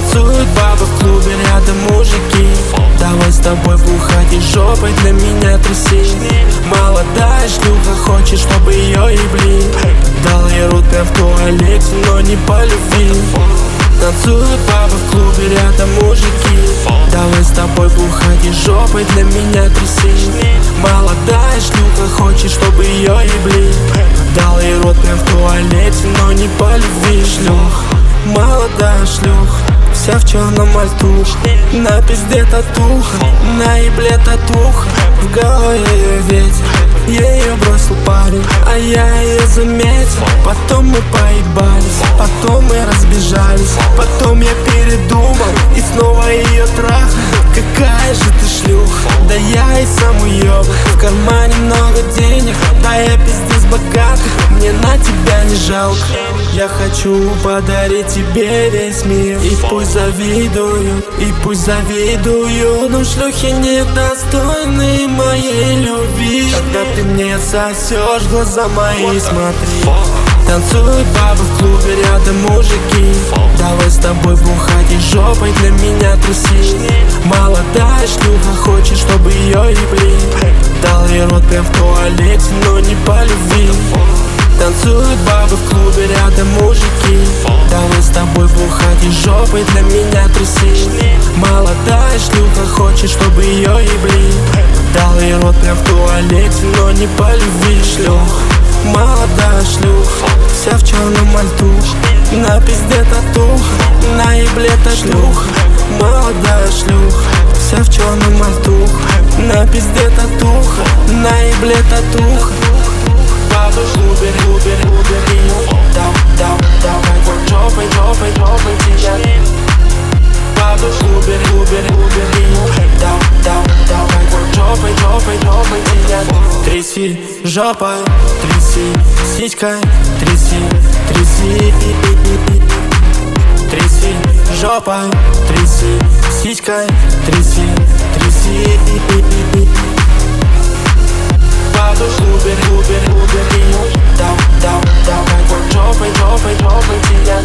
Танцуют бабы в клубе, рядом мужики. Давай с тобой бухать и жопой для меня тряси. Молодая шлюха, хочет, чтобы ее ебли. Дал ей рот прям в туалете, но не по любви. Танцуют бабы в клубе, рядом мужики. Давай с тобой бухать и жопой для меня тряси. Молодая шлюха, хочет, чтобы ее ебли. Дал ей рот прям в туалете, но не по любви. Шлюх, молодая шлюха, вся в черном альтух, на пизде татуха, на ебле татуха, в голове ее ветер. Я ее бросил парень, а я ее заметил. Потом мы поебались, потом мы разбежались. Потом я передумал и снова ее трахал. Какая же ты шлюха, да я и сам уебан. В кармане много денег, да я пиздец богатый. Мне на тебя не жалко. Я хочу подарить тебе весь мир. И пусть завидую, и пусть завидую, но шлюхи недостойны моей любви. Когда ты мне сосешь, глаза мои смотри. Танцуют бабы в клубе, рядом мужики. Давай с тобой бухать и жопой для меня тряси. Молодая шлюха, хочет, чтобы ее ебли. Дал ей рот прям в туалете, но не по любви. Танцуют бабы в клубе, рядом мужики. Давай с тобой бухать и жопой для меня тряси. Молодая шлюха, хочет, чтобы ее ебли. Дал ей рот прям в туалете, но не по любви. Шлюх, молодая шлюха, вся в черном альтух, на пизде татуха, на ебле шлюха. Молодая шлюха, вся в черном альтух, на пизде татуха, на ебле татуха. Бабы в клубе, клубе, клубе, давай, вот жопой, жопой, жопой тебя. Бабы в клубе, клубе, клубе, давай, вот жопой, жопой, жопой тебя. Тряси жопой, тряси сиськой, тряси, тряси. Тряси жопой, тряси сиськой, тряси, тряси. Бабы в клубе, клубе, клубе, давай, вот жопой, жопой, жопой тебя.